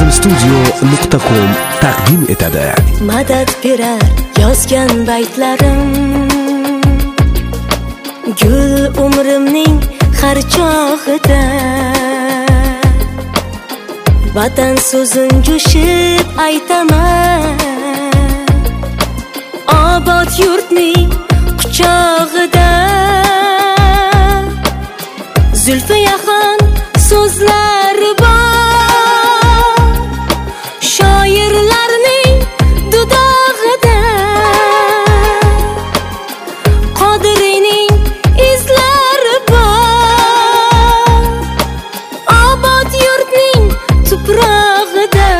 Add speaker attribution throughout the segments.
Speaker 1: nozimstudio.com taqdim etadi.
Speaker 2: Madad berar yozgan baytlarim, gul umrimning har chog'ida. Vatan so'zin jo'shib aytaman, obod yurtning quchog'ida. Zulfi yaqin so'zlar bor, shoirlarning dudog'ida. Qodirining izlari bor, obod yurtning tuprog'ida.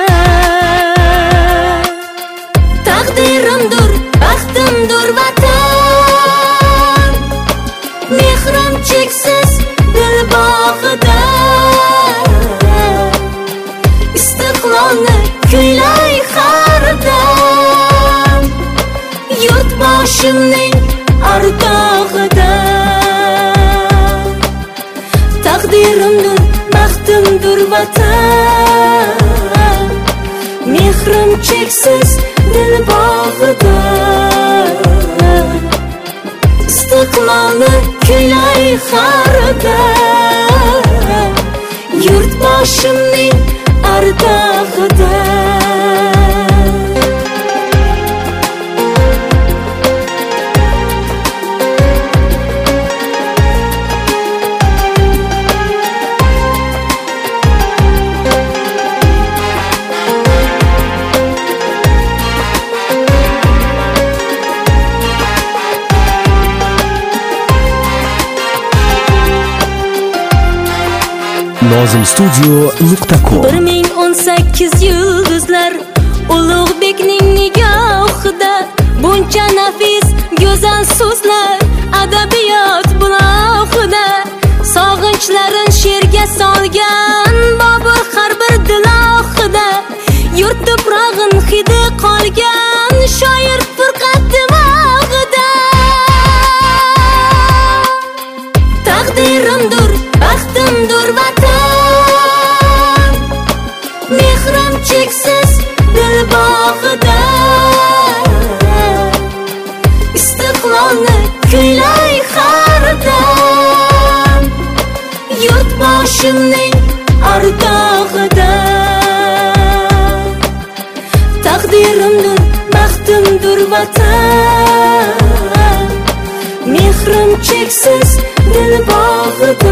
Speaker 2: Taqdirimdir, baxtimdir vatan, mehrim cheksiz dil bog'ida. Istiqlolni kuylay xardam, yurt boshimning ardog'ida. Taqdirimdir, baxtimdir vatan, mehrim cheksiz dil bog'ida. Istiqlolni kuylay xardam, yurt boshimning ardog'ida.
Speaker 1: nozimstudio.com
Speaker 2: 1018 yulduzlar Ulug'bekning nigohida. Buncha nafis go'zal so'zlar adabiyot buloqida. Sog'inchlarin she'rga solgan Bobur har bir dilohida. Yurt tuprog'in hidi qolgan shoir Furqat dimog'ida. Taqdirimdir, baxtimdir vatan, mehrim cheksiz dil bog'ida. Istiqlolni kuylay xardam, yurt boshimning ardog'ida. Taqdirimdir, baxtimdir vatan, mehrim cheksiz dil bog'ida.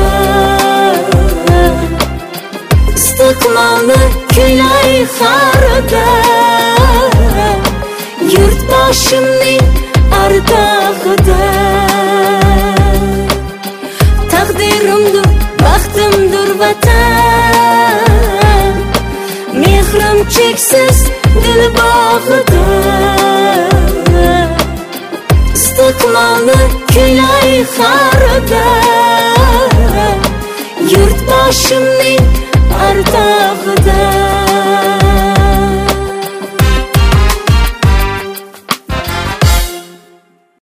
Speaker 2: Istiqlolni kuylay xardam, yurt boshimning ardog'ida. Taqdirimdir, baxtimdir vatan, mehrim cheksiz dil bog'ida. Istiqlolni kuylay xardam, yurt boshimning ardog'ida.